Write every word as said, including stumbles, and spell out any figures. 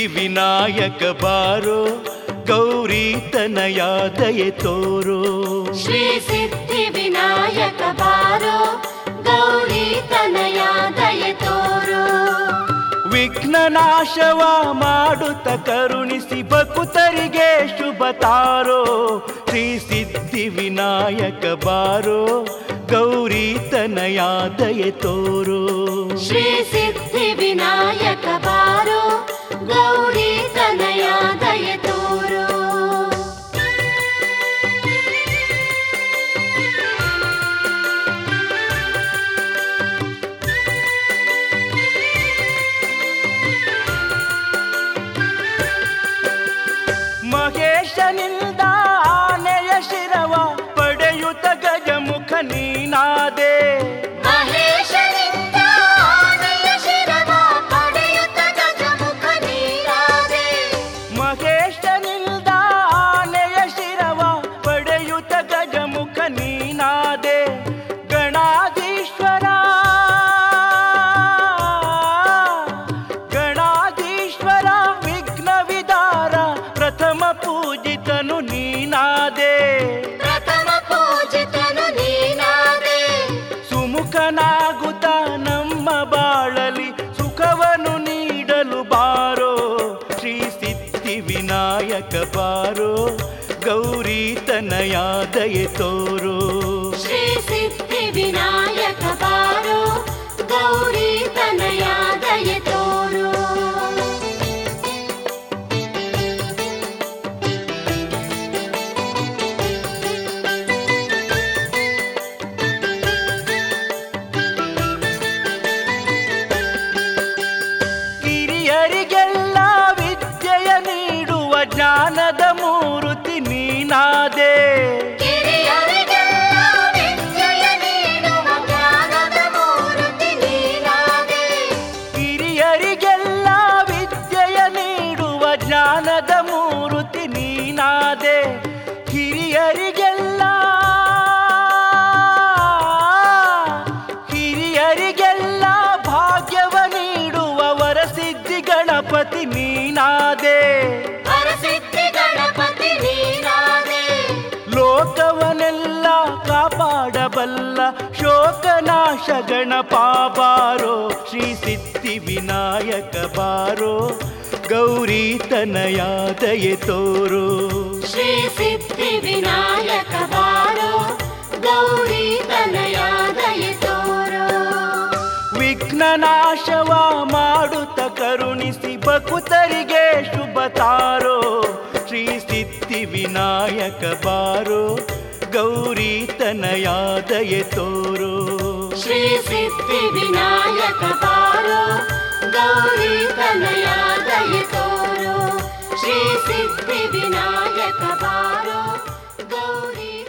ಸಿದ್ಧಿ ವಿನಾಯಕ ಬಾರೋ ಗೌರಿ ತನಯ ದಯೆ ತೋರೋ. ಶ್ರೀ ಸಿದ್ಧಿ ವಿನಾಯಕ ಬಾರೋ ಗೌರಿ ತನಯ ದಯೆ ತೋರೋ. ವಿಘ್ನ ನಾಶವ ಮಾಡುತ್ತ ಕರುಣಿಸಿ ಭಕ್ತರಿಗೆ ಶುಭ ತಾರೋ. ಶ್ರೀ ಸಿದ್ಧಿ ವಿನಾಯಕ ಬಾರೋ ಗೌರಿ ತನಯ ದಯೆ ತೋರೋ. ಶ್ರೀ ಸಿದ್ಧಿ ವಿನಾಯಕ ಬಾರೋ ಗೌರಿ ತನಯ ದಯೆ ತೋರೋ. ಮಹೇಶನಿಂದ ಆನೆಯ ಶಿರವ ಪಡೆಯುತ್ತ ಗಜಮುಖ ನೀನಾದೆ. ಮಹೇಶನಿಂದ ಆನೆಯ ಶಿರವ ಪಡೆಯುತ್ತ ಗಜಮುಖ ನೀನಾದೆ. ಮಹೇಶನಿಂದ ಆನೆಯ ಶಿರವ ಪಡೆಯುತ್ತ ಗಜಮುಖ ನೀನಾದೆ. ಗಣಾಧೀಶ್ವರ ಗಣಾಧೀಶ್ವರ ವಿಘ್ನ ವಿದಾರ ಪ್ರಥಮ ಪೂಜಿತನು ನೀನಾದೆ. ಪ್ರಥಮ ಪೂಜಿತನು ನೀನಾದೆ. ಸುಮುಖನಾಗುತ್ತ ನಮ್ಮ ಬಾಳಲಿ ಸುಖವನ್ನು ನೀಡಲು ಬಾರೋ. ಶ್ರೀ ಸಿದ್ಧಿ ವಿನಾಯಕ ಬಾರೋ ಗೌರಿ ತನಯ ದಯೆ ತೋರೋ. ಶ್ರೀ ಸಿದ್ಧಿ ವಿನಾಯಕ ಬಾರೋ ಗೌರಿ ತನಯ ದಯೆ ತೋರೋ. ಕಿರಿಯರಿಗೆಲ್ಲ ವಿದ್ಯೆಯ ನೀಡುವ ಜ್ಞಾನದ ಮೂರ್ತಿ ನೀನಾದೆ. ಕಿರಿಯರಿಗೆಲ್ಲ ವಿದ್ಯೆಯ ನೀಡುವ ಜ್ಞಾನದ ಮೂರ್ತಿ ನೀನಾದೆ. ಕಿರಿಯರಿಗೆಲ್ಲ ವಿದ್ಯೆಯ ನೀಡುವ ಜ್ಞಾನದ ಮೂರ್ತಿ ನೀನಾದೆ. ಹಿರಿಯರಿಗೆಲ್ಲ ಹಿರಿಯರಿಗೆಲ್ಲ ಭಾಗ್ಯವ ನೀಡುವ ವರಸಿದ್ಧಿ ಗಣಪತಿ ನೀನಾದೆ. ವರಸಿದ್ಧಿ ಗಣಪತಿ ನೀನಾದೆ. ಲೋಕವನೆಲ್ಲ ಕಾಪಾಡಬಲ್ಲ ಶೋಕನಾಶ ಗಣಪ ಬಾರೋ. ಶ್ರೀ ಸಿದ್ಧಿ ವಿನಾಯಕ ಬಾರೋ ಗೌರಿ ತನಯ ದಯೆ ತೋರೋ. ಶ್ರೀ ಸಿದ್ಧಿ ವಿನಾಯಕ ಬಾರೋ ಗೌರಿ ತನಯ ದಯೆ ತೋರೋ. ವಿಘ್ನ ನಾಶವ ಮಾಡುತ್ತ ಕರುಣಿಸಿ ಭಕ್ತರಿಗೆ ಶುಭ ತಾರೋ. ಶ್ರೀ ಸಿದ್ಧಿ ವಿನಾಯಕ ಬಾರೋ ಗೌರಿ ತನಯ ದಯೆ ತೋರೋ. ಶ್ರೀ ಸಿದ್ಧಿ ವಿನಾಯಕ ಬಾರೋ ಗೌರಿ ತನಯ ದಯೆ ತೋರೋ. ಶ್ರೀ ಸಿದ್ಧಿ ವಿನಾಯಕ ಬಾರೋ ಗೌರಿ